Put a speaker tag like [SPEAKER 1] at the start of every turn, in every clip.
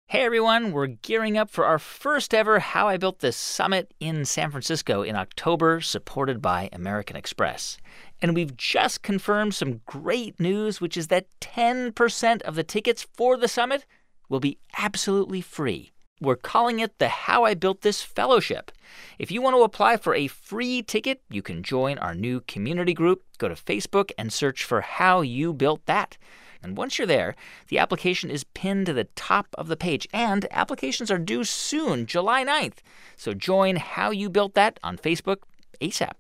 [SPEAKER 1] Hey everyone, we're gearing up for our first ever How I Built This Summit in San Francisco in October, supported by American Express. And we've just confirmed some great news, which is that 10% of the tickets for the summit will be absolutely free. We're calling it the How I Built This Fellowship. If you want to apply for a free ticket, you can join our new community group. Go to Facebook and search for How You Built That. And once you're there, the application is pinned to the top of the page. And applications are due soon, July 9th. So join How You Built That on Facebook ASAP.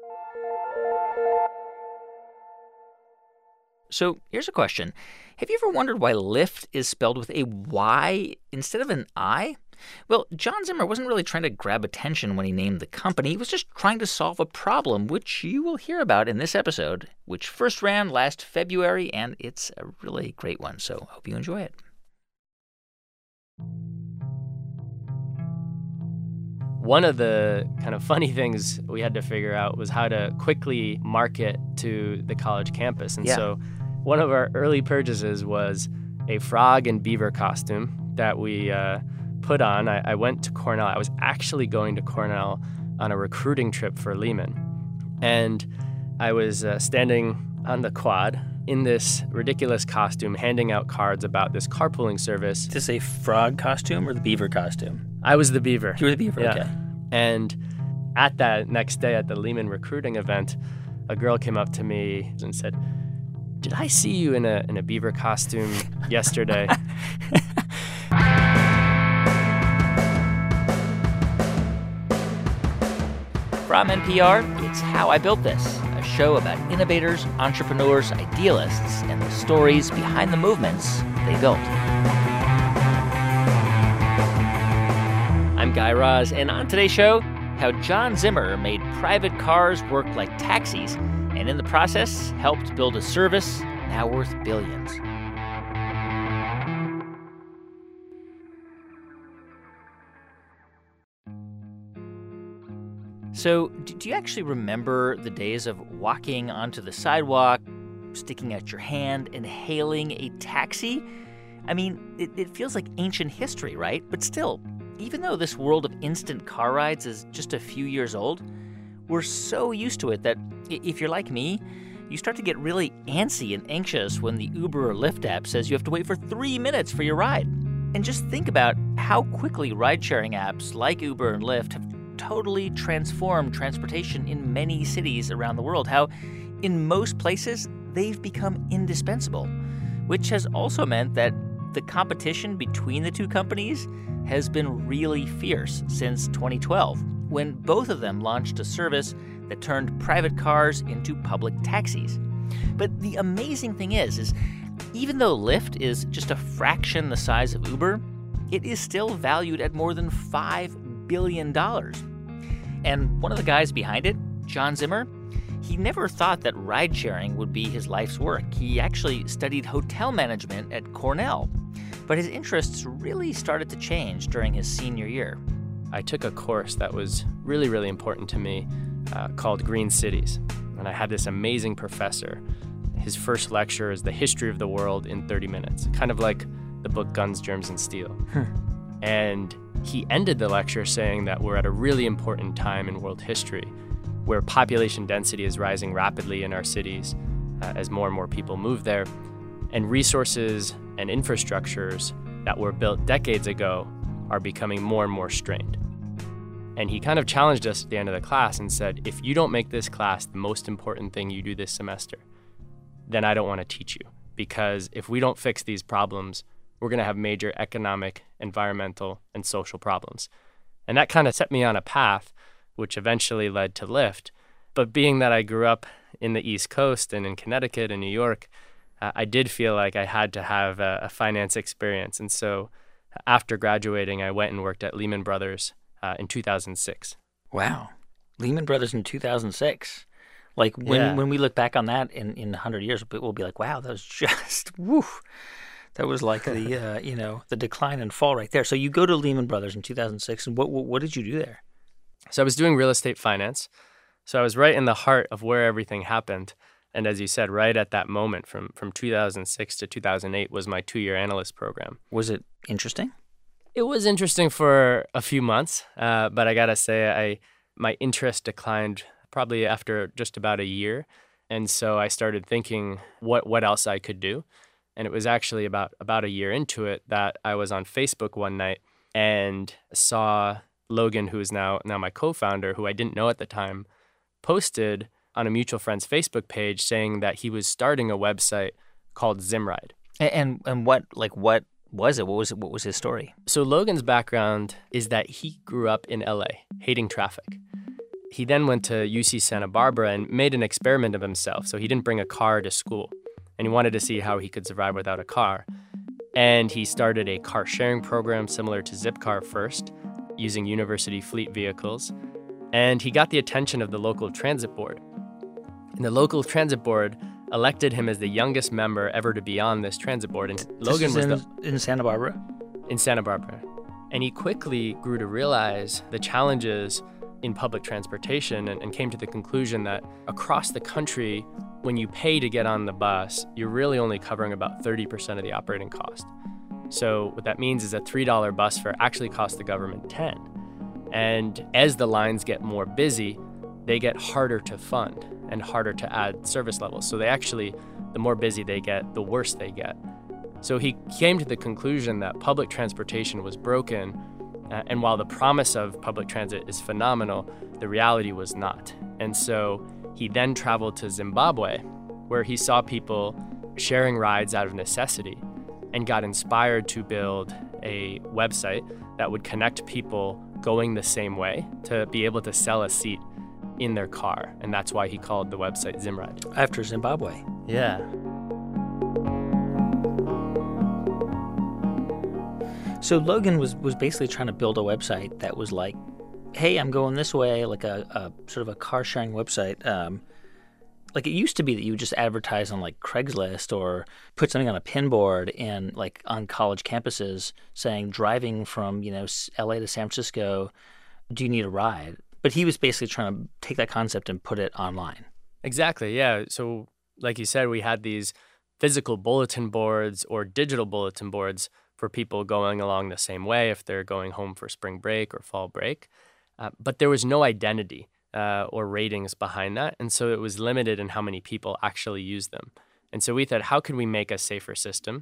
[SPEAKER 1] So here's a question. Have you ever wondered why Lyft is spelled with a Y instead of an I? Well, John Zimmer wasn't really trying to grab attention when he named the company. He was just trying to solve a problem, which you will hear about in this episode, which first ran last February, and it's a really great one. So hope you enjoy it.
[SPEAKER 2] One of the kind of funny things we had to figure out was how to quickly market to the college campus. And so one of our early purchases was a frog and beaver costume that we put on. I went to Cornell. I was actually going to Cornell on a recruiting trip for Lehman. And I was standing on the quad in this ridiculous costume, handing out cards about this carpooling service.
[SPEAKER 1] Is this a frog costume or the beaver costume?
[SPEAKER 2] I was the beaver.
[SPEAKER 1] You were the beaver,
[SPEAKER 2] yeah.
[SPEAKER 1] Okay.
[SPEAKER 2] And at that next day at the Lehman recruiting event, a girl came up to me and said, "Did I see you in a beaver costume yesterday?"
[SPEAKER 1] From NPR, it's How I Built This, a show about innovators, entrepreneurs, idealists, and the stories behind the movements they built. I'm Guy Raz, and on today's show, how John Zimmer made private cars work like taxis, and in the process, helped build a service now worth billions. So, do you actually remember the days of walking onto the sidewalk, sticking out your hand, and hailing a taxi? I mean, it feels like ancient history, right? But still, even though this world of instant car rides is just a few years old, we're so used to it that if you're like me, you start to get really antsy and anxious when the Uber or Lyft app says you have to wait for 3 minutes for your ride. And just think about how quickly ride-sharing apps like Uber and Lyft have totally transformed transportation in many cities around the world, how in most places they've become indispensable, which has also meant that the competition between the two companies has been really fierce since 2012, when both of them launched a service that turned private cars into public taxis. But the amazing thing is even though Lyft is just a fraction the size of Uber, it is still valued at more than $5 billion. And one of the guys behind it, John Zimmer, he never thought that ride-sharing would be his life's work. He actually studied hotel management at Cornell, but his interests really started to change during his senior year.
[SPEAKER 2] I took a course that was really, really important to me called Green Cities. And I had this amazing professor. His first lecture is the history of the world in 30 minutes, kind of like the book Guns, Germs, and Steel. And he ended the lecture saying that we're at a really important time in world history where population density is rising rapidly in our cities as more and more people move there, and resources and infrastructures that were built decades ago are becoming more and more strained. And he kind of challenged us at the end of the class and said, if you don't make this class the most important thing you do this semester, then I don't want to teach you. Because if we don't fix these problems, we're going to have major economic, environmental, and social problems. And that kind of set me on a path, which eventually led to Lyft. But being that I grew up in the East Coast and in Connecticut and New York, I did feel like I had to have a finance experience. And so after graduating, I went and worked at Lehman Brothers in 2006.
[SPEAKER 1] Wow. Lehman Brothers in 2006. Like, when we look back on that in 100 years, we'll be like, wow, that was just, woo. That was like the, the decline and fall right there. So you go to Lehman Brothers in 2006, and what did you do there?
[SPEAKER 2] So I was doing real estate finance. So I was right in the heart of where everything happened. And as you said, right at that moment, from 2006 to 2008 was my 2-year analyst program.
[SPEAKER 1] Was it interesting?
[SPEAKER 2] It was interesting for a few months, but I gotta say, my interest declined probably after just about a year. And so I started thinking what else I could do. And it was actually about a year into it that I was on Facebook one night and saw Logan, who is now my co-founder, who I didn't know at the time, posted on a mutual friend's Facebook page saying that he was starting a website called Zimride.
[SPEAKER 1] And what was it? What was his story?
[SPEAKER 2] So Logan's background is that he grew up in LA, hating traffic. He then went to UC Santa Barbara and made an experiment of himself. So he didn't bring a car to school, and he wanted to see how he could survive without a car. And he started a car sharing program similar to Zipcar first, using university fleet vehicles. And he got the attention of the local transit board. And the local transit board elected him as the youngest member ever to be on this transit board. And Logan was
[SPEAKER 1] in Santa Barbara?
[SPEAKER 2] In Santa Barbara. And he quickly grew to realize the challenges in public transportation and came to the conclusion that across the country, when you pay to get on the bus, you're really only covering about 30% of the operating cost. So what that means is a $3 bus fare actually costs the government $10. And as the lines get more busy, they get harder to fund and harder to add service levels. So the more busy they get, the worse they get. So he came to the conclusion that public transportation was broken, and while the promise of public transit is phenomenal, the reality was not. And so he then traveled to Zimbabwe, where he saw people sharing rides out of necessity and got inspired to build a website that would connect people going the same way to be able to sell a seat in their car. And that's why he called the website Zimride.
[SPEAKER 1] After Zimbabwe.
[SPEAKER 2] Yeah.
[SPEAKER 1] So Logan was basically trying to build a website that was like, hey, I'm going this way, like a sort of a car sharing website. Like it used to be that you would just advertise on like Craigslist or put something on a pinboard in like on college campuses saying driving from, LA to San Francisco, do you need a ride? But he was basically trying to take that concept and put it online.
[SPEAKER 2] Exactly, yeah. So like you said, we had these physical bulletin boards or digital bulletin boards for people going along the same way if they're going home for spring break or fall break. But there was no identity or ratings behind that. And so it was limited in how many people actually used them. And so we thought, how could we make a safer system?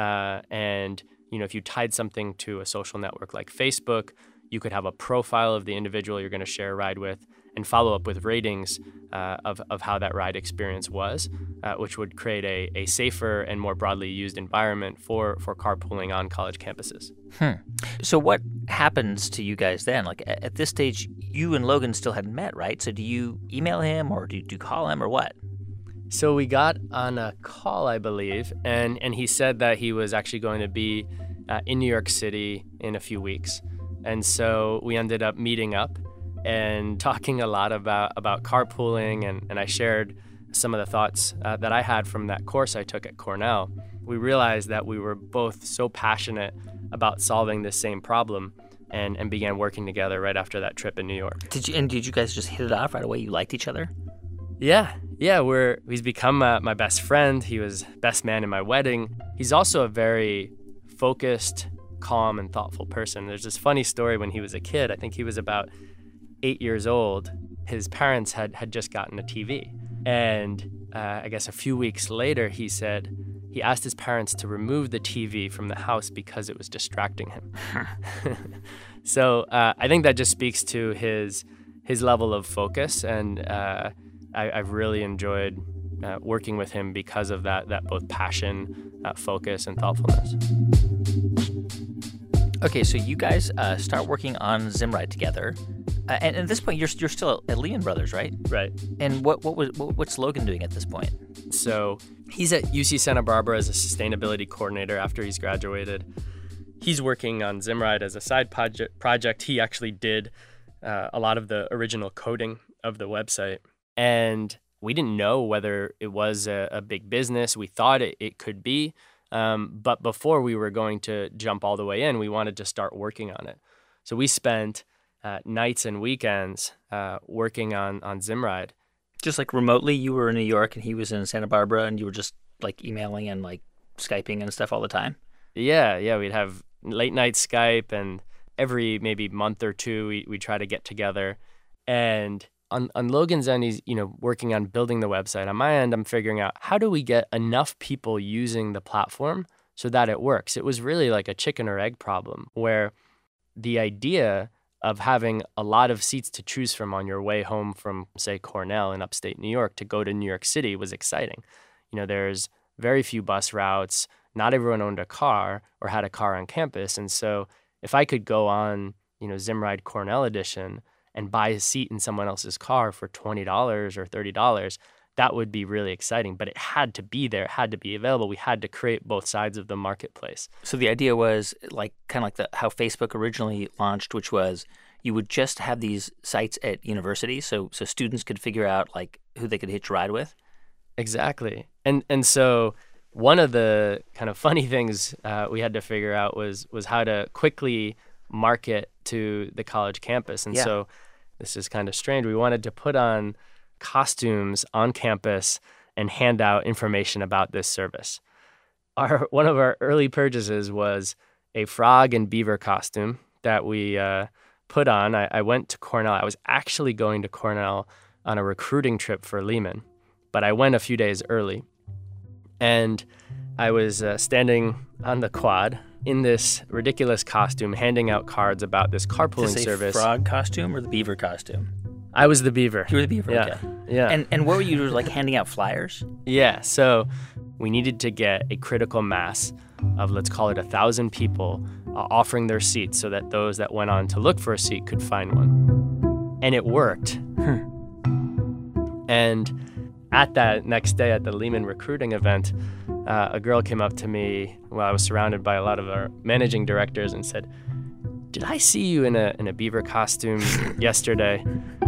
[SPEAKER 2] And if you tied something to a social network like Facebook, you could have a profile of the individual you're going to share a ride with and follow up with ratings of how that ride experience was, which would create a safer and more broadly used environment for carpooling on college campuses.
[SPEAKER 1] So what happens to you guys then? Like at this stage, you and Logan still hadn't met, right? So do you email him or do you call him or what?
[SPEAKER 2] So we got on a call, I believe, and he said that he was actually going to be in New York City in a few weeks. And so we ended up meeting up and talking a lot about carpooling, and I shared some of the thoughts that I had from that course I took at Cornell. We realized that we were both so passionate about solving this same problem and began working together right after that trip in New York.
[SPEAKER 1] Did you guys just hit it off right away? You liked each other?
[SPEAKER 2] Yeah, he's become my best friend. He was best man in my wedding. He's also a very focused, calm, and thoughtful person. There's this funny story when he was a kid. I think he was about 8 years old. His parents had just gotten a TV. And I guess a few weeks later, he said he asked his parents to remove the TV from the house because it was distracting him. So I think that just speaks to his level of focus, and I've really enjoyed working with him because of that both passion, focus, and thoughtfulness.
[SPEAKER 1] Okay, so you guys start working on Zimride together, and at this point, you're still at Lehman Brothers, right?
[SPEAKER 2] Right.
[SPEAKER 1] And what's Logan doing at this point?
[SPEAKER 2] So he's at UC Santa Barbara as a sustainability coordinator after he's graduated. He's working on Zimride as a side project. He actually did a lot of the original coding of the website, and we didn't know whether it was a big business. We thought it could be. But before we were going to jump all the way in, we wanted to start working on it. So we spent nights and weekends working on Zimride.
[SPEAKER 1] Just like remotely, you were in New York and he was in Santa Barbara, and you were just like emailing and like Skyping and stuff all the time?
[SPEAKER 2] Yeah, we'd have late night Skype, and every maybe month or two we try to get together. And on Logan's end, he's working on building the website. On my end, I'm figuring out how do we get enough people using the platform so that it works. It was really like a chicken or egg problem, where the idea of having a lot of seats to choose from on your way home from, say, Cornell in upstate New York to go to New York City was exciting. There's very few bus routes. Not everyone owned a car or had a car on campus. And so if I could go on, Zimride Cornell edition and buy a seat in someone else's car for $20 or $30, that would be really exciting. But it had to be there. It had to be available. We had to create both sides of the marketplace.
[SPEAKER 1] So the idea was kind of like how Facebook originally launched, which was you would just have these sites at universities so students could figure out like who they could hitch a ride with?
[SPEAKER 2] Exactly. And so one of the kind of funny things we had to figure out was how to quickly market to the college campus. And so this is kind of strange. We wanted to put on costumes on campus and hand out information about this service. One of our early purchases was a frog and beaver costume that we put on. I went to Cornell. I was actually going to Cornell on a recruiting trip for Lehman, but I went a few days early. And I was standing on the quad in this ridiculous costume, handing out cards about this carpooling service.
[SPEAKER 1] The frog costume or the beaver costume?
[SPEAKER 2] I was the beaver.
[SPEAKER 1] You were the beaver,
[SPEAKER 2] yeah.
[SPEAKER 1] Okay.
[SPEAKER 2] Yeah.
[SPEAKER 1] And what were you, like, handing out flyers?
[SPEAKER 2] Yeah, so we needed to get a critical mass of, let's call it 1,000 people offering their seats so that those that went on to look for a seat could find one. And it worked. And at that next day at the Lehman recruiting event, a girl came up to me while I was surrounded by a lot of our managing directors and said, "Did I see you in a beaver costume yesterday?"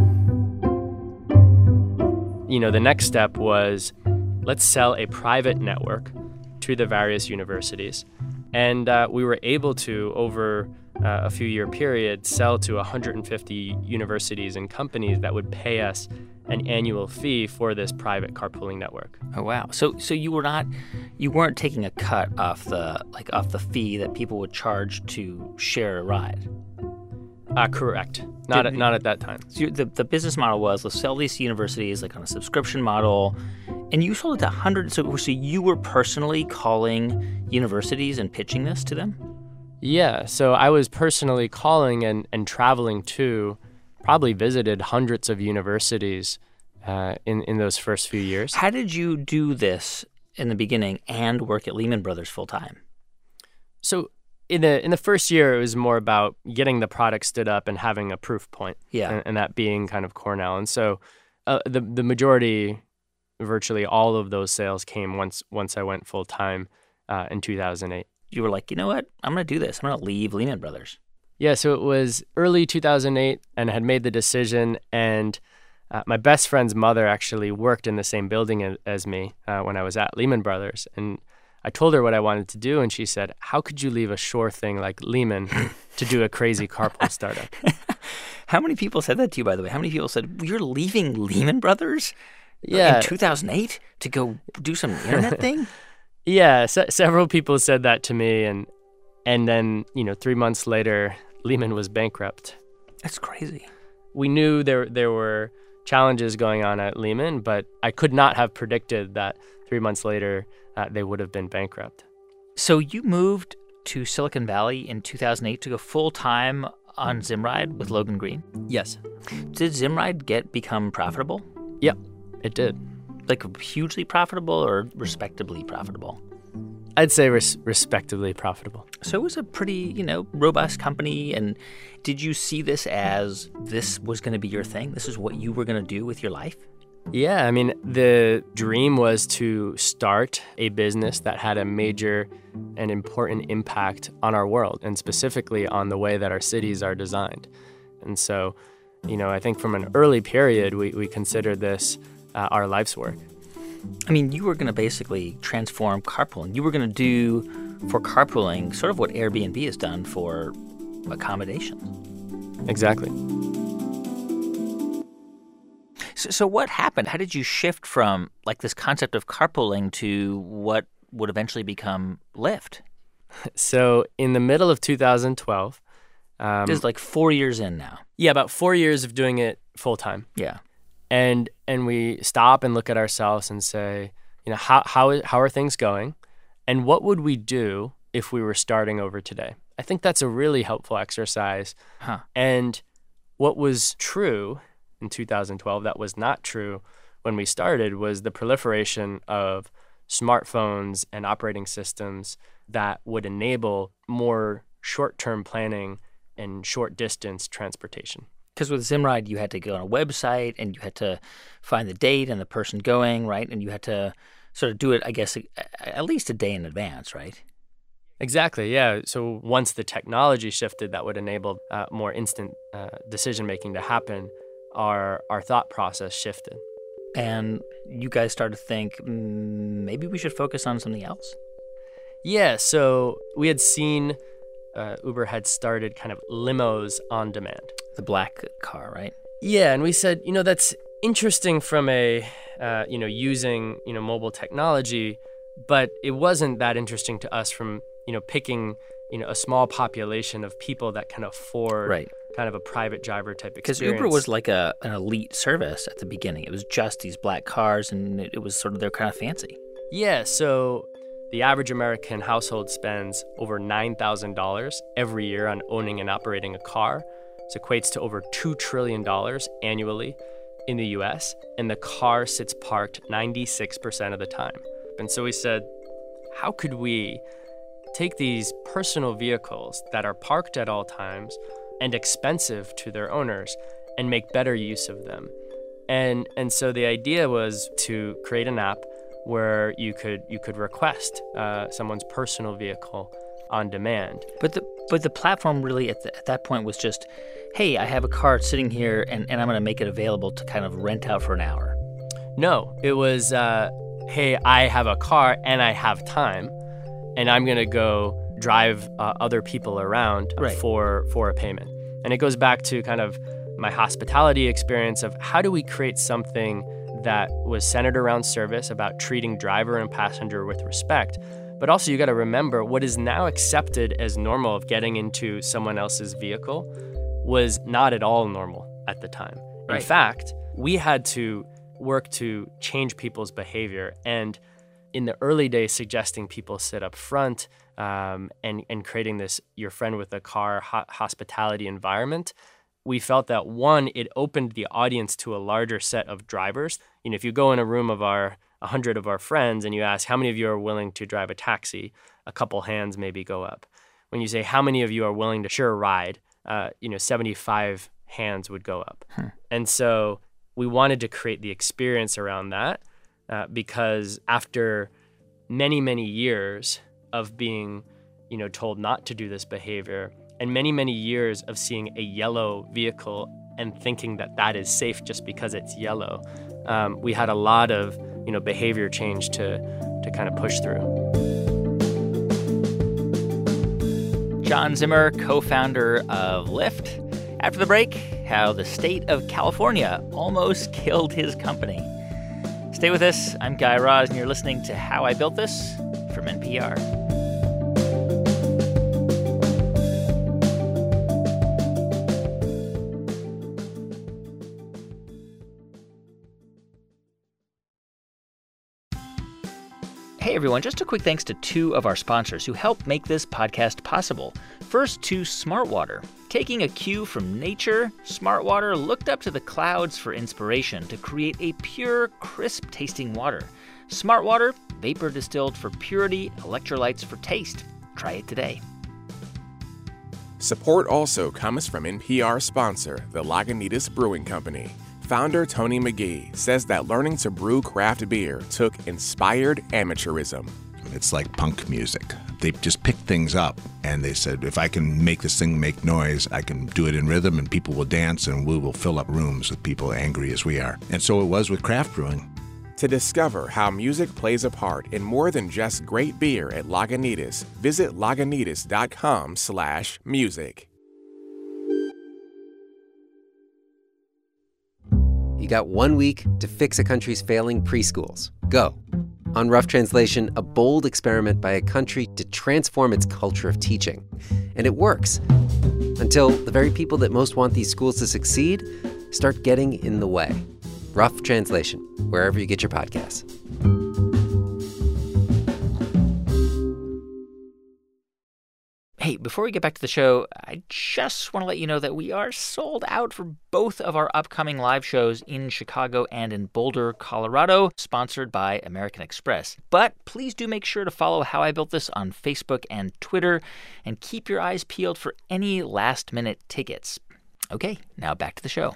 [SPEAKER 2] The next step was, let's sell a private network to the various universities. And we were able to, over a few-year period, sell to 150 universities and companies that would pay us an annual fee for this private carpooling network.
[SPEAKER 1] Oh wow! So you weren't taking a cut off the fee that people would charge to share a ride.
[SPEAKER 2] Correct. Not at that time.
[SPEAKER 1] So the business model was, let's sell these to universities like on a subscription model, and you sold it to hundreds. So you were personally calling universities and pitching this to them?
[SPEAKER 2] Yeah. So I was personally calling and traveling to, probably visited hundreds of universities in those first few years.
[SPEAKER 1] How did you do this in the beginning and work at Lehman Brothers full time?
[SPEAKER 2] So in the first year, it was more about getting the product stood up and having a proof point.
[SPEAKER 1] Yeah.
[SPEAKER 2] And that being kind of Cornell. And so the majority, virtually all of those sales came once I went full time in 2008.
[SPEAKER 1] You were like, you know what? I'm going to do this. I'm going to leave Lehman Brothers.
[SPEAKER 2] Yeah, so it was early 2008, and I had made the decision, and my best friend's mother actually worked in the same building as me when I was at Lehman Brothers. And I told her what I wanted to do, and she said, "How could you leave a sure thing like Lehman to do a crazy carpool startup?"
[SPEAKER 1] How many people said that to you, by the way? How many people said, "You're leaving Lehman Brothers in 2008 to go do some internet thing?"
[SPEAKER 2] Yeah, several people said that to me, and then 3 months later, Lehman was bankrupt.
[SPEAKER 1] That's crazy.
[SPEAKER 2] We knew there were challenges going on at Lehman, but I could not have predicted that 3 months later they would have been bankrupt.
[SPEAKER 1] So you moved to Silicon Valley in 2008 to go full-time on Zimride with Logan Green?
[SPEAKER 2] Yes.
[SPEAKER 1] Did Zimride become profitable?
[SPEAKER 2] Yep, it did.
[SPEAKER 1] Like hugely profitable or respectably profitable?
[SPEAKER 2] I'd say respectably profitable.
[SPEAKER 1] So it was a pretty, robust company. And did you see this as this was going to be your thing? This is what you were going to do with your life?
[SPEAKER 2] Yeah, I mean, the dream was to start a business that had a major and important impact on our world, and specifically on the way that our cities are designed. And so, I think from an early period, we considered this our life's work.
[SPEAKER 1] I mean, you were going to basically transform carpooling. You were going to do for carpooling sort of what Airbnb has done for accommodations.
[SPEAKER 2] Exactly.
[SPEAKER 1] So what happened? How did you shift from like this concept of carpooling to what would eventually become Lyft?
[SPEAKER 2] So in the middle of 2012,
[SPEAKER 1] This is like 4 years in now.
[SPEAKER 2] yeah, about 4 years of doing it full time.
[SPEAKER 1] Yeah.
[SPEAKER 2] And we stop and look at ourselves and say, how are things going? And what would we do if we were starting over today? I think that's a really helpful exercise.
[SPEAKER 1] Huh.
[SPEAKER 2] And what was true in 2012 that was not true when we started was the proliferation of smartphones and operating systems that would enable more short-term planning and short-distance transportation.
[SPEAKER 1] Because with Zimride, you had to go on a website and you had to find the date and the person going, right? And you had to sort of do it, I guess, at least a day in advance, right?
[SPEAKER 2] Exactly, yeah. So once the technology shifted that would enable more instant decision-making to happen, our thought process shifted.
[SPEAKER 1] And you guys started to think, maybe we should focus on something else.
[SPEAKER 2] Yeah, so we had seen Uber had started kind of limos on demand.
[SPEAKER 1] The black car, right?
[SPEAKER 2] Yeah, and we said, that's interesting from a, using, mobile technology, but it wasn't that interesting to us from, picking, a small population of people that can afford
[SPEAKER 1] Right.
[SPEAKER 2] kind of a private driver type experience.
[SPEAKER 1] Because Uber was like an elite service at the beginning. It was just these black cars, and it was sort of, they're kind of fancy.
[SPEAKER 2] Yeah, so the average American household spends over $9,000 every year on owning and operating a car. This equates to over $2 trillion annually in the US, and the car sits parked 96% of the time. And so we said, how could we take these personal vehicles that are parked at all times and expensive to their owners and make better use of them? And so the idea was to create an app where you could request someone's personal vehicle on demand.
[SPEAKER 1] But the platform really at that point was just, hey, I have a car sitting here, and I'm going to make it available to kind of rent out for an hour.
[SPEAKER 2] No, it was, hey, I have a car and I have time, and I'm going to go drive other people around
[SPEAKER 1] Right.
[SPEAKER 2] for a payment. And it goes back to kind of my hospitality experience of how do we create something that was centered around service, about treating driver and passenger with respect. But also you got to remember what is now accepted as normal of getting into someone else's vehicle was not at all normal at the time.
[SPEAKER 1] Right.
[SPEAKER 2] In fact, we had to work to change people's behavior. And in the early days, suggesting people sit up front and creating this your friend with a car hospitality environment, we felt that, one, it opened the audience to a larger set of drivers. If you go in a room of 100 of our friends and you ask how many of you are willing to drive a taxi, a couple hands maybe go up. When you say how many of you are willing to share a ride, 75 hands would go up. And so we wanted to create the experience around that because after many, many years of being, told not to do this behavior, and many, many years of seeing a yellow vehicle and thinking that is safe just because it's yellow, we had a lot of, behavior change to kind of push through.
[SPEAKER 1] John Zimmer, co-founder of Lyft. After the break, how the state of California almost killed his company. Stay with us. I'm Guy Raz, and you're listening to How I Built This from NPR. Hey everyone, just a quick thanks to two of our sponsors who help make this podcast possible. First, to Smartwater. Taking a cue from nature, Smartwater looked up to the clouds for inspiration to create a pure, crisp-tasting water. Smartwater, vapor distilled for purity, electrolytes for taste. Try it today.
[SPEAKER 3] Support also comes from NPR sponsor, the Lagunitas Brewing Company. Founder Tony McGee says that learning to brew craft beer took inspired amateurism.
[SPEAKER 4] It's like punk music. They just picked things up, and they said, if I can make this thing make noise, I can do it in rhythm, and people will dance, and we will fill up rooms with people angry as we are. And so it was with craft brewing.
[SPEAKER 3] To discover how music plays a part in more than just great beer at Lagunitas, visit lagunitas.com/music.
[SPEAKER 5] You got 1 week to fix a country's failing preschools. Go. On Rough Translation, a bold experiment by a country to transform its culture of teaching. And it works. Until the very people that most want these schools to succeed start getting in the way. Rough Translation, wherever you get your podcasts.
[SPEAKER 1] Hey, before we get back to the show, I just want to let you know that we are sold out for both of our upcoming live shows in Chicago and in Boulder, Colorado, sponsored by American Express. But please do make sure to follow How I Built This on Facebook and Twitter, and keep your eyes peeled for any last-minute tickets. Okay, now back to the show.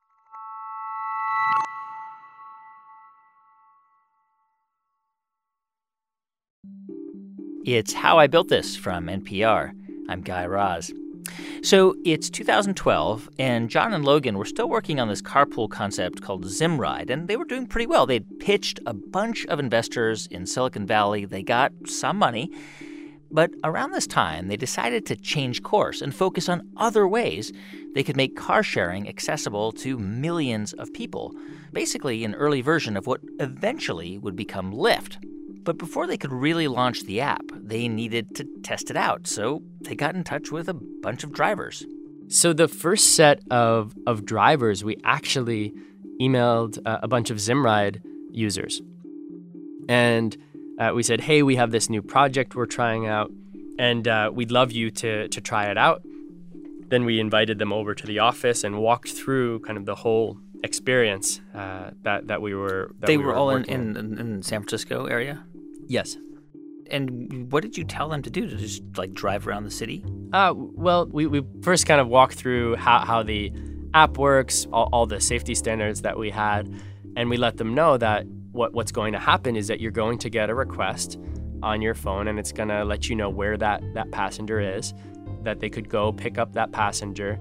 [SPEAKER 1] It's How I Built This from NPR. I'm Guy Raz. So it's 2012, and John and Logan were still working on this carpool concept called Zimride, and they were doing pretty well. They'd pitched a bunch of investors in Silicon Valley. They got some money. But around this time, they decided to change course and focus on other ways they could make car sharing accessible to millions of people. Basically, an early version of what eventually would become Lyft. But before they could really launch the app, they needed to test it out. So they got in touch with a bunch of drivers.
[SPEAKER 2] So the first set of drivers, we actually emailed a bunch of Zimride users. And we said, hey, we have this new project we're trying out, and we'd love you to try it out. Then we invited them over to the office and walked through kind of the whole experience that we were
[SPEAKER 1] They were all in San Francisco area?
[SPEAKER 2] Yes.
[SPEAKER 1] And what did you tell them to do? To just, drive around the city?
[SPEAKER 2] Well, we first kind of walked through how the app works, all the safety standards that we had, and we let them know that what's going to happen is that you're going to get a request on your phone, and it's going to let you know where that passenger is, that they could go pick up that passenger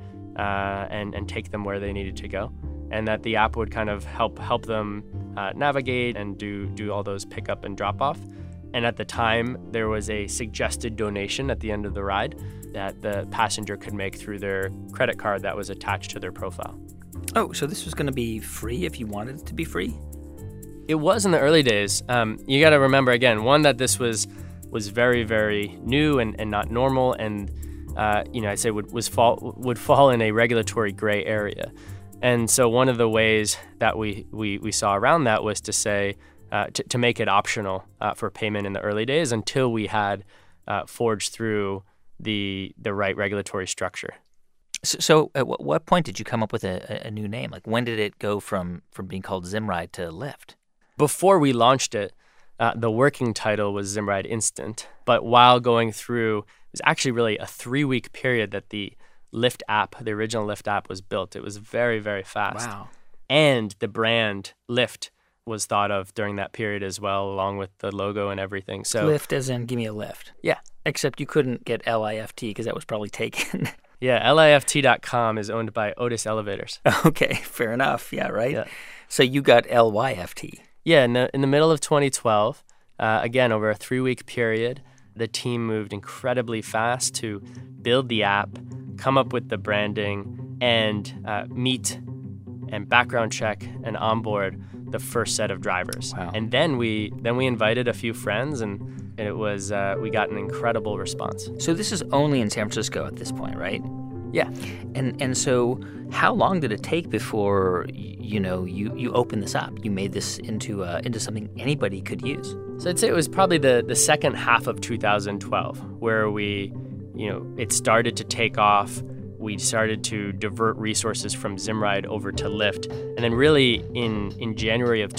[SPEAKER 2] and take them where they needed to go, and that the app would kind of help them navigate and do all those pickup and drop off. And at the time, there was a suggested donation at the end of the ride that the passenger could make through their credit card that was attached to their profile.
[SPEAKER 1] Oh, so this was going to be free if you wanted it to be free?
[SPEAKER 2] It was in the early days. You got to remember, again, one, that this was very, very new and not normal, and I'd say would fall in a regulatory gray area. And so one of the ways that we saw around that was to say, to make it optional for payment in the early days until we had forged through the right regulatory structure.
[SPEAKER 1] So at what point did you come up with a new name? Like, when did it go from being called Zimride to Lyft?
[SPEAKER 2] Before we launched it, the working title was Zimride Instant. But while going through, it was actually really a 3-week period that the Lyft app, the original Lyft app, was built. It was very, very fast.
[SPEAKER 1] Wow.
[SPEAKER 2] And the brand Lyft was thought of during that period as well, along with the logo and everything. So
[SPEAKER 1] Lyft as in give me a lift.
[SPEAKER 2] Yeah.
[SPEAKER 1] Except you couldn't get LIFT because that was probably taken.
[SPEAKER 2] Yeah, LIFT.com is owned by Otis Elevators.
[SPEAKER 1] Okay, fair enough. Yeah, right?
[SPEAKER 2] Yeah.
[SPEAKER 1] So you got LYFT.
[SPEAKER 2] Yeah, in the middle of 2012, again, over a 3-week period, the team moved incredibly fast to build the app, come up with the branding, and meet and background check and onboard the first set of drivers.
[SPEAKER 1] Wow.
[SPEAKER 2] And then we invited a few friends, and it was we got an incredible response.
[SPEAKER 1] So this is only in San Francisco at this point, right?
[SPEAKER 2] Yeah.
[SPEAKER 1] And so how long did it take before you opened this up? You made this into something anybody could use.
[SPEAKER 2] So I'd say it was probably the second half of 2012 where it started to take off. We started to divert resources from Zimride over to Lyft. And then really in January of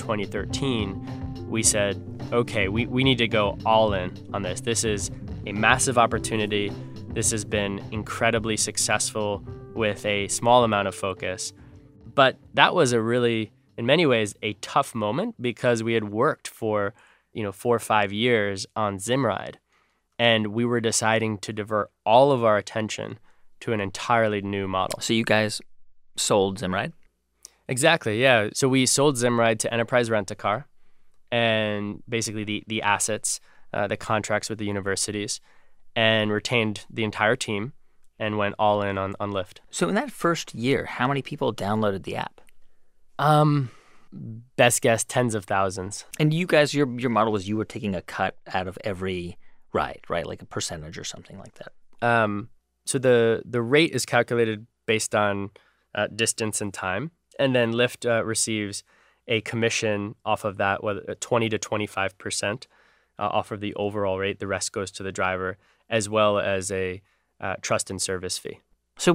[SPEAKER 2] 2013, we said, okay, we need to go all in on this. This is a massive opportunity. This has been incredibly successful with a small amount of focus. But that was a really, in many ways, a tough moment because we had worked for 4 or 5 years on Zimride. And we were deciding to divert all of our attention to an entirely new model.
[SPEAKER 1] So you guys sold Zimride?
[SPEAKER 2] Exactly, yeah. So we sold Zimride to Enterprise Rent-A-Car and basically the assets, the contracts with the universities, and retained the entire team and went all in on Lyft.
[SPEAKER 1] So in that first year, how many people downloaded the app?
[SPEAKER 2] best guess, tens of thousands.
[SPEAKER 1] And you guys, your model was you were taking a cut out of every ride, right? Like a percentage or something like that.
[SPEAKER 2] So the rate is calculated based on distance and time, and then Lyft receives a commission off of that, whether 20 to 25% off of the overall rate. The rest goes to the driver, as well as a trust and service fee.
[SPEAKER 1] So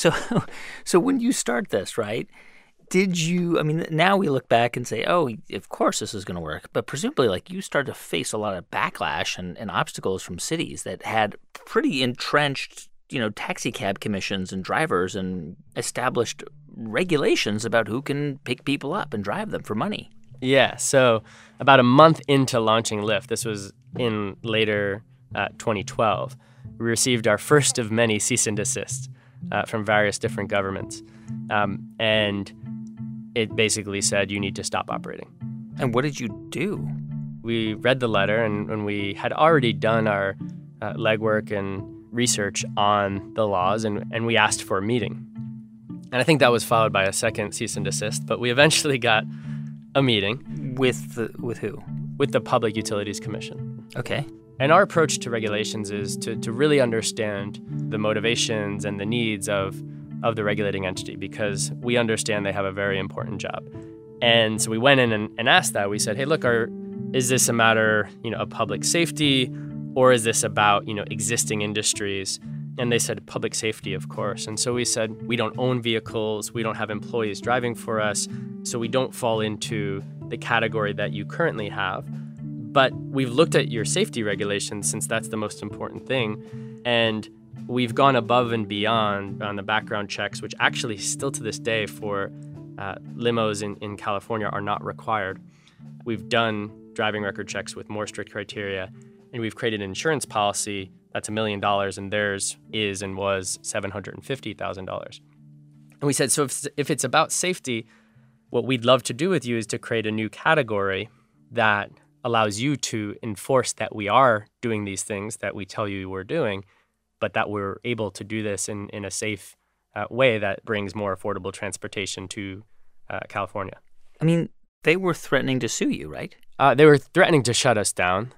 [SPEAKER 1] when you start this, right? Did you, I mean, now we look back and say, oh, of course this is going to work. But presumably, like, you started to face a lot of backlash and obstacles from cities that had pretty entrenched, taxi cab commissions and drivers and established regulations about who can pick people up and drive them for money.
[SPEAKER 2] Yeah, so about a month into launching Lyft, this was in later 2012, we received our first of many cease and desists from various different governments. And it basically said, you need to stop operating.
[SPEAKER 1] And what did you do?
[SPEAKER 2] We read the letter, and we had already done our legwork and research on the laws, and we asked for a meeting. And I think that was followed by a second cease and desist, but we eventually got a meeting.
[SPEAKER 1] With who?
[SPEAKER 2] With the Public Utilities Commission.
[SPEAKER 1] Okay.
[SPEAKER 2] And our approach to regulations is to really understand the motivations and the needs of the regulating entity, because we understand they have a very important job. And so we went in and asked that. We said, hey, look, is this a matter, of public safety, or is this about, existing industries? And they said public safety, of course. And so we said, we don't own vehicles, we don't have employees driving for us, so we don't fall into the category that you currently have. But we've looked at your safety regulations, since that's the most important thing, and we've gone above and beyond on the background checks, which actually still to this day for limos in California are not required. We've done driving record checks with more strict criteria, and we've created an insurance policy that's $1 million, and theirs is and was $750,000. And we said, so if it's about safety, what we'd love to do with you is to create a new category that allows you to enforce that we are doing these things that we tell you we're doing, but that we're able to do this in a safe way that brings more affordable transportation to California.
[SPEAKER 1] I mean, they were threatening to sue you, right?
[SPEAKER 2] They were threatening to shut us down,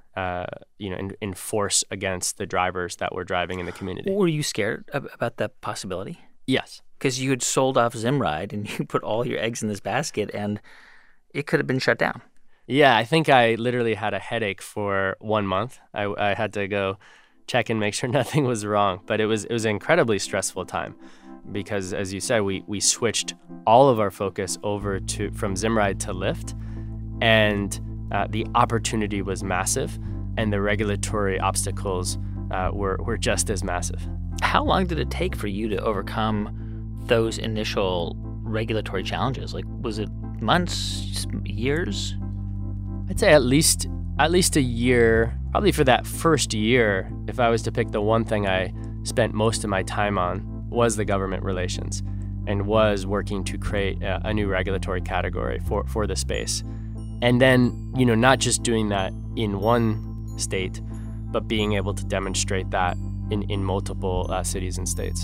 [SPEAKER 2] enforce against the drivers that were driving in the community.
[SPEAKER 1] Were you scared about that possibility?
[SPEAKER 2] Yes.
[SPEAKER 1] Because you had sold off Zimride and you put all your eggs in this basket and it could have been shut down.
[SPEAKER 2] Yeah, I think I literally had a headache for 1 month. I had to go check and make sure nothing was wrong. But it was an incredibly stressful time because, as you said, we switched all of our focus over from Zimride to Lyft, and the opportunity was massive, and the regulatory obstacles were just as massive.
[SPEAKER 1] How long did it take for you to overcome those initial regulatory challenges? Like, was it months, years?
[SPEAKER 2] I'd say at least a year. Probably for that first year, if I was to pick the one thing I spent most of my time on, was the government relations and was working to create a new regulatory category for the space. And then, not just doing that in one state, but being able to demonstrate that in multiple cities and states.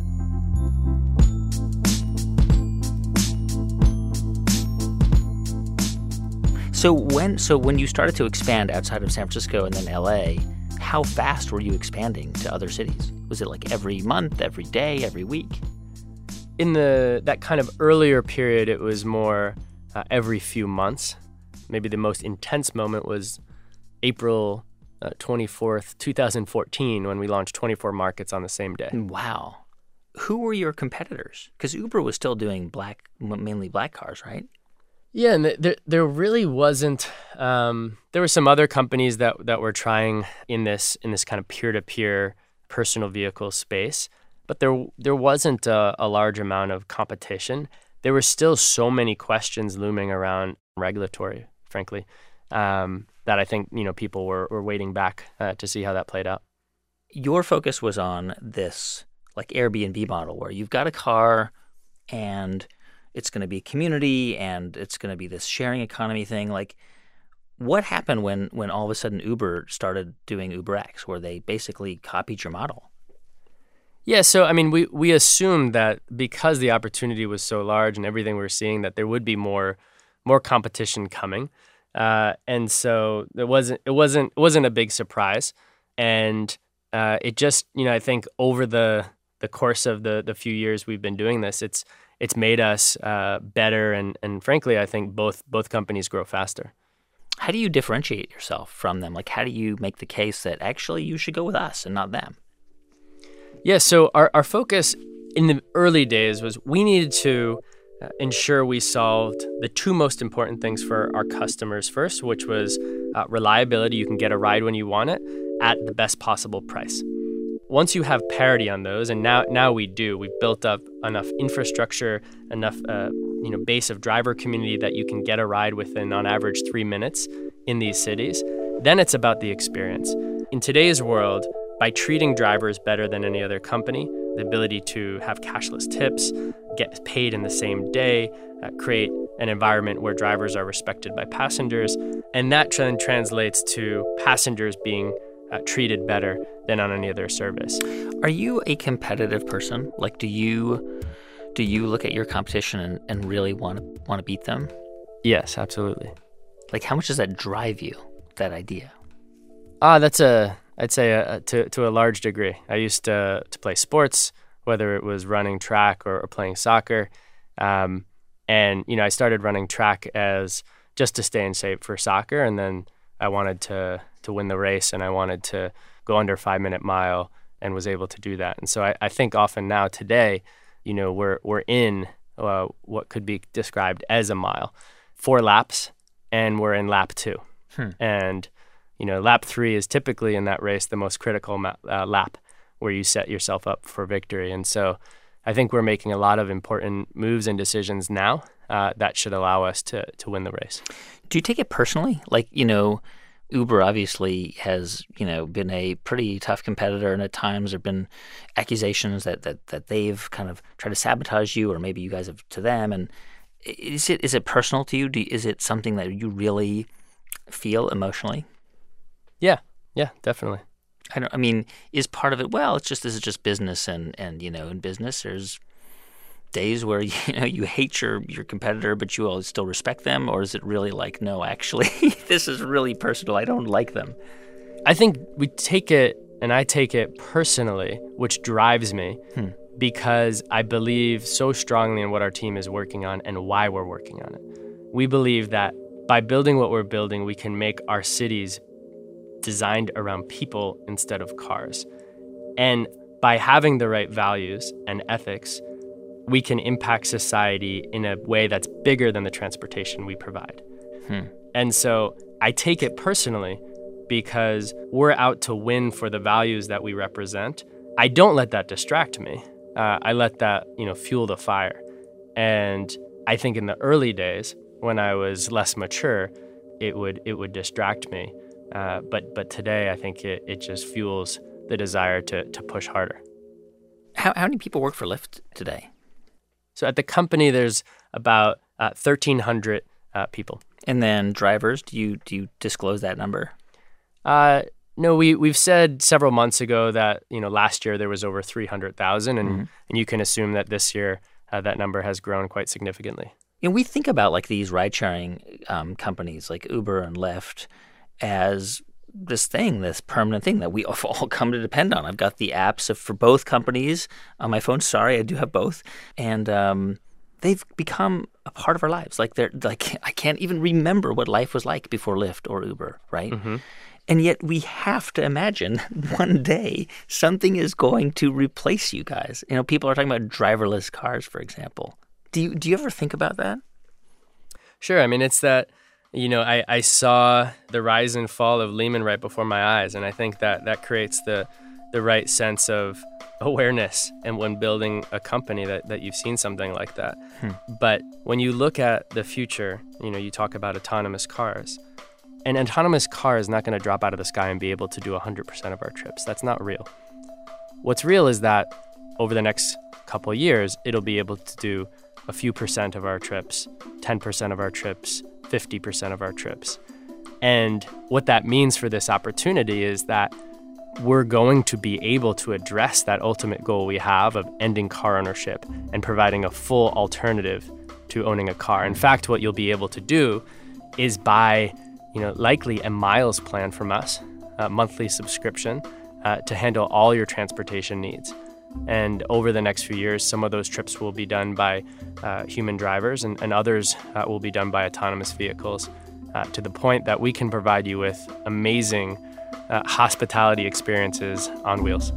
[SPEAKER 1] So when you started to expand outside of San Francisco and then LA, how fast were you expanding to other cities? Was it like every month, every day, every week?
[SPEAKER 2] In that kind of earlier period, it was more every few months. Maybe the most intense moment was April 24th, 2014, when we launched 24 markets on the same day.
[SPEAKER 1] Wow. Who were your competitors? Because Uber was still doing mainly black cars, right?
[SPEAKER 2] Yeah, and there really wasn't. There were some other companies that were trying in this kind of peer-to-peer personal vehicle space, but there wasn't a large amount of competition. There were still so many questions looming around regulatory, frankly, that I think people were waiting back to see how that played out.
[SPEAKER 1] Your focus was on this like Airbnb model where you've got a car and it's going to be community and it's going to be this sharing economy thing. Like, what happened when all of a sudden Uber started doing UberX, where they basically copied your model?
[SPEAKER 2] Yeah, so I mean, we assumed that because the opportunity was so large and everything we were seeing, that there would be more more competition coming. And so it wasn't a big surprise. And it just, I think over the course of the few years we've been doing this, it's made us better. And frankly, I think both companies grow faster.
[SPEAKER 1] How do you differentiate yourself from them? Like, how do you make the case that actually you should go with us and not them?
[SPEAKER 2] Yeah, so our focus in the early days was we needed to ensure we solved the two most important things for our customers first, which was reliability. You can get a ride when you want it at the best possible price. Once you have parity on those, and now we do, we've built up enough infrastructure, enough base of driver community that you can get a ride within, on average, 3 minutes in these cities. Then it's about the experience. In today's world, by treating drivers better than any other company, the ability to have cashless tips, get paid in the same day, create an environment where drivers are respected by passengers, and that then translates to passengers being treated better than on any other service.
[SPEAKER 1] Are you a competitive person? Like, do you look at your competition and really want to beat them?
[SPEAKER 2] Yes, absolutely.
[SPEAKER 1] Like, how much does that drive you, that idea?
[SPEAKER 2] I'd say to a large degree. I used to play sports, whether it was running track or playing soccer. And, I started running track as just to stay in shape for soccer. And then I wanted to win the race, and I wanted to go under 5-minute mile, and was able to do that. And so I think often now today, we're in what could be described as a mile, 4 laps, and we're in lap 2. And lap 3 is typically in that race the most critical lap where you set yourself up for victory. And so I think we're making a lot of important moves and decisions now that should allow us to win the race.
[SPEAKER 1] Do you take it personally? Like, Uber obviously has, been a pretty tough competitor, and at times there have been accusations that they've kind of tried to sabotage you, or maybe you guys have to them. And is it personal to you? Is it something that you really feel emotionally?
[SPEAKER 2] Yeah, definitely.
[SPEAKER 1] Is part of it, this is just business, and in business there's days where you hate your competitor, but you all still respect them? Or is it really like, no, actually, this is really personal, I don't like them?
[SPEAKER 2] I think we take it, and I take it personally, which drives me, because I believe so strongly in what our team is working on and why we're working on it. We believe that by building what we're building, we can make our cities designed around people instead of cars. And by having the right values and ethics, we can impact society in a way that's bigger than the transportation we provide. And so I take it personally because we're out to win for the values that we represent. I don't let that distract me. I let that, fuel the fire. And I think in the early days, when I was less mature, it would distract me. But today, I think it just fuels the desire to push harder.
[SPEAKER 1] How many people work for Lyft today?
[SPEAKER 2] So at the company, there's about 1,300 people.
[SPEAKER 1] And then drivers, do you disclose that number?
[SPEAKER 2] No, we've said several months ago that last year there was over 300,000, and you can assume that this year that number has grown quite significantly.
[SPEAKER 1] And we think about like these ride-sharing companies like Uber and Lyft as this permanent thing that we all come to depend on. I've got the apps for both companies on my phone. Sorry, I do have both. And they've become a part of our lives. Like I can't even remember what life was like before Lyft or Uber, right? And yet we have to imagine one day something is going to replace you guys. People are talking about driverless cars, for example. Do you ever think about that?
[SPEAKER 2] Sure. It's that, I saw the rise and fall of Lehman right before my eyes, and I think that creates the right sense of awareness and when building a company that you've seen something like that. But when you look at the future, you talk about autonomous cars. An autonomous car is not going to drop out of the sky and be able to do 100% of our trips. That's not real. What's real is that over the next couple of years, it'll be able to do a few percent of our trips, 10% of our trips, 50% of our trips. And what that means for this opportunity is that we're going to be able to address that ultimate goal we have of ending car ownership and providing a full alternative to owning a car. In fact, what you'll be able to do is buy, likely a miles plan from us, a monthly subscription to handle all your transportation needs. And over the next few years, some of those trips will be done by human drivers and others will be done by autonomous vehicles, to the point that we can provide you with amazing hospitality experiences on wheels.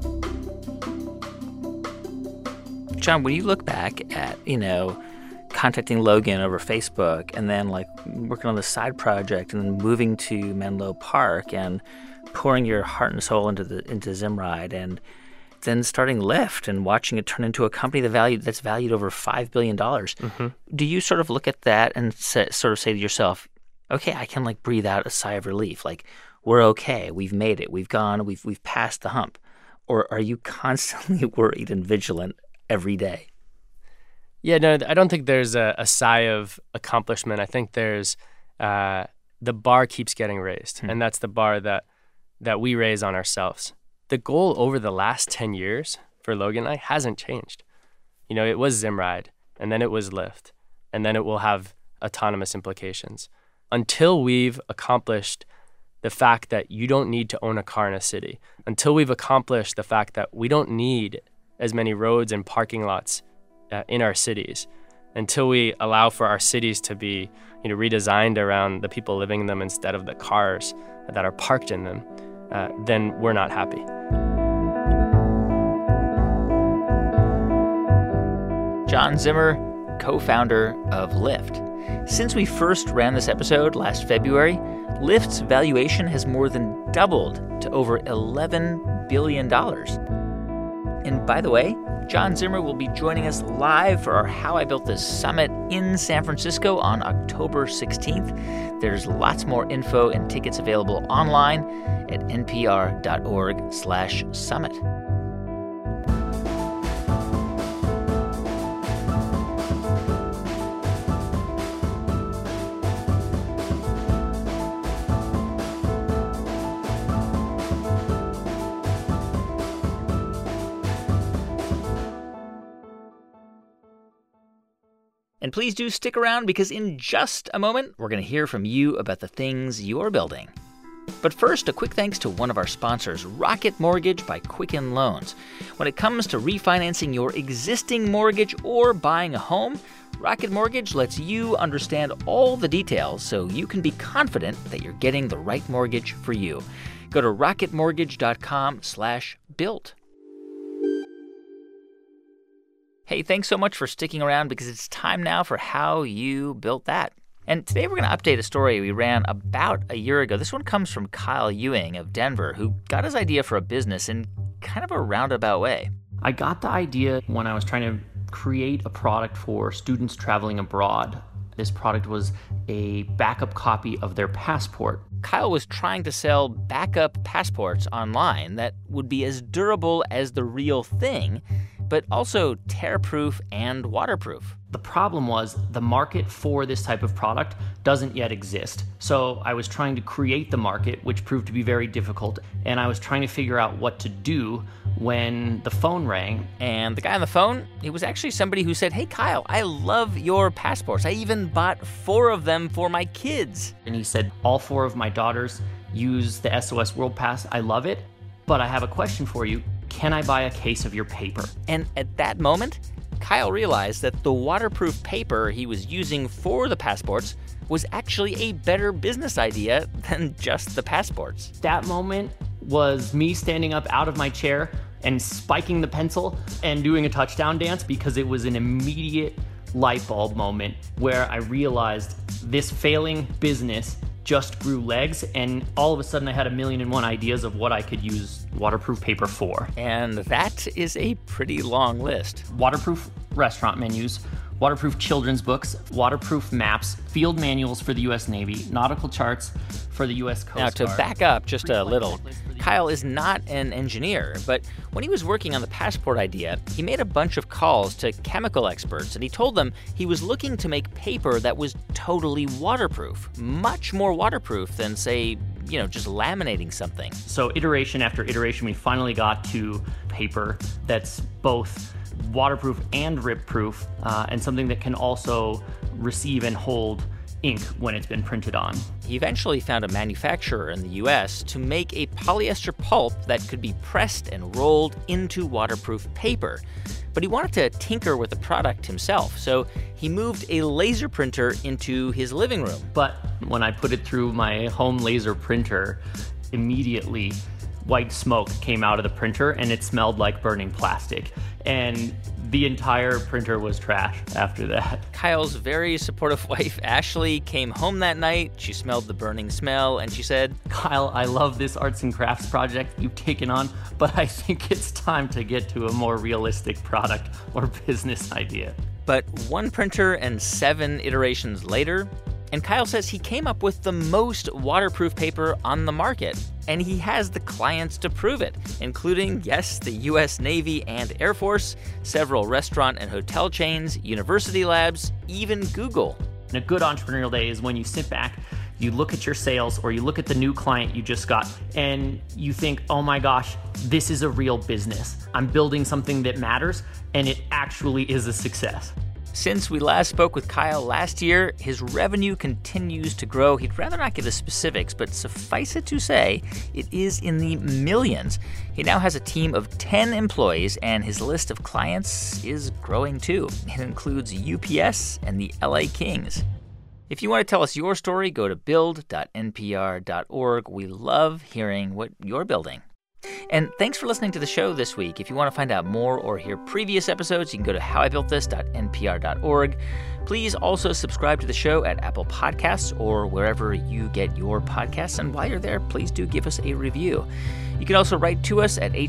[SPEAKER 1] John, when you look back at, contacting Logan over Facebook and then working on the side project and then moving to Menlo Park and pouring your heart and soul into Zimride and then starting Lyft and watching it turn into a company that's valued over $5 billion. Mm-hmm. Do you sort of look at that and sort of say to yourself, okay, I can breathe out a sigh of relief, we're okay, we've made it, we've passed the hump? Or are you constantly worried and vigilant every day?
[SPEAKER 2] Yeah, no, I don't think there's a sigh of accomplishment. I think there's the bar keeps getting raised, and that's the bar that we raise on ourselves. The goal over the last 10 years for Logan and I hasn't changed. It was Zimride, and then it was Lyft, and then it will have autonomous implications. Until we've accomplished the fact that you don't need to own a car in a city, until we've accomplished the fact that we don't need as many roads and parking lots in our cities, until we allow for our cities to be redesigned around the people living in them instead of the cars that are parked in them, then we're not happy.
[SPEAKER 1] John Zimmer, co-founder of Lyft. Since we first ran this episode last February, Lyft's valuation has more than doubled to over $11 billion. And by the way, John Zimmer will be joining us live for our How I Built This Summit in San Francisco on October 16th. There's lots more info and tickets available online at npr.org/summit. And please do stick around because in just a moment, we're going to hear from you about the things you're building. But first, a quick thanks to one of our sponsors, Rocket Mortgage by Quicken Loans. When it comes to refinancing your existing mortgage or buying a home, Rocket Mortgage lets you understand all the details so you can be confident that you're getting the right mortgage for you. Go to rocketmortgage.com/built. Hey, thanks so much for sticking around because it's time now for How You Built That. And today we're going to update a story we ran about a year ago. This one comes from Kyle Ewing of Denver, who got his idea for a business in kind of a roundabout way.
[SPEAKER 6] I got the idea when I was trying to create a product for students traveling abroad. This product was a backup copy of their passport.
[SPEAKER 1] Kyle was trying to sell backup passports online that would be as durable as the real thing, but also tear-proof and waterproof.
[SPEAKER 6] The problem was the market for this type of product doesn't yet exist. So I was trying to create the market, which proved to be very difficult, and I was trying to figure out what to do when the phone rang.
[SPEAKER 1] And the guy on the phone, it was actually somebody who said, "Hey, Kyle, I love your passports. I even bought 4 of them for my kids."
[SPEAKER 6] And he said, "All 4 of my daughters use the SOS World Pass. I love it, but I have a question for you. Can I buy a case of your paper?"
[SPEAKER 1] And at that moment, Kyle realized that the waterproof paper he was using for the passports was actually a better business idea than just the passports.
[SPEAKER 6] That moment was me standing up out of my chair and spiking the pencil and doing a touchdown dance because it was an immediate light bulb moment where I realized this failing business just grew legs, and all of a sudden I had 1,000,001 ideas of what I could use waterproof paper for.
[SPEAKER 1] And that is a pretty long list.
[SPEAKER 6] Waterproof restaurant menus, waterproof children's books, waterproof maps, field manuals for the U.S. Navy, nautical charts for the U.S. Coast Guard.
[SPEAKER 1] Now, to back up just a little, Kyle is not an engineer, but when he was working on the passport idea, he made a bunch of calls to chemical experts, and he told them he was looking to make paper that was totally waterproof, much more waterproof than, say, just laminating something.
[SPEAKER 6] So iteration after iteration, we finally got to paper that's both waterproof and rip-proof, and something that can also receive and hold ink when it's been printed on.
[SPEAKER 1] He eventually found a manufacturer in the U.S. to make a polyester pulp that could be pressed and rolled into waterproof paper. But he wanted to tinker with the product himself, so he moved a laser printer into his living room.
[SPEAKER 6] But when I put it through my home laser printer, immediately white smoke came out of the printer and it smelled like burning plastic. And the entire printer was trash after that.
[SPEAKER 1] Kyle's very supportive wife, Ashley, came home that night. She smelled the burning smell and she said,
[SPEAKER 6] "Kyle, I love this arts and crafts project you've taken on, but I think it's time to get to a more realistic product or business idea."
[SPEAKER 1] But one printer and 7 iterations later, and Kyle says he came up with the most waterproof paper on the market. And he has the clients to prove it, including, yes, the U.S. Navy and Air Force, several restaurant and hotel chains, university labs, even Google.
[SPEAKER 6] And a good entrepreneurial day is when you sit back, you look at your sales, or you look at the new client you just got, and you think, oh my gosh, this is a real business. I'm building something that matters, and it actually is a success.
[SPEAKER 1] Since we last spoke with Kyle last year, his revenue continues to grow. He'd rather not give the specifics, but suffice it to say, it is in the millions. He now has a team of 10 employees, and his list of clients is growing too. It includes UPS and the LA Kings. If you want to tell us your story, go to build.npr.org. We love hearing what you're building. And thanks for listening to the show this week. If you want to find out more or hear previous episodes, you can go to howibuiltthis.npr.org. Please also subscribe to the show at Apple Podcasts or wherever you get your podcasts. And while you're there, please do give us a review. You can also write to us at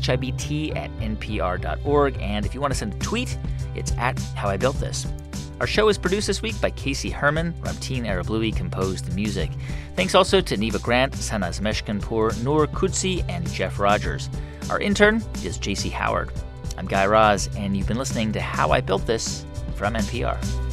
[SPEAKER 1] hibt@npr.org. And if you want to send a tweet, it's at howibuiltthis. Our show is produced this week by Casey Herman. Ramtin Arablouei composed the music. Thanks also to Neva Grant, Sanaz Meshkinpour, Noor Kudsi, and Jeff Rogers. Our intern is JC Howard. I'm Guy Raz, and you've been listening to How I Built This from NPR.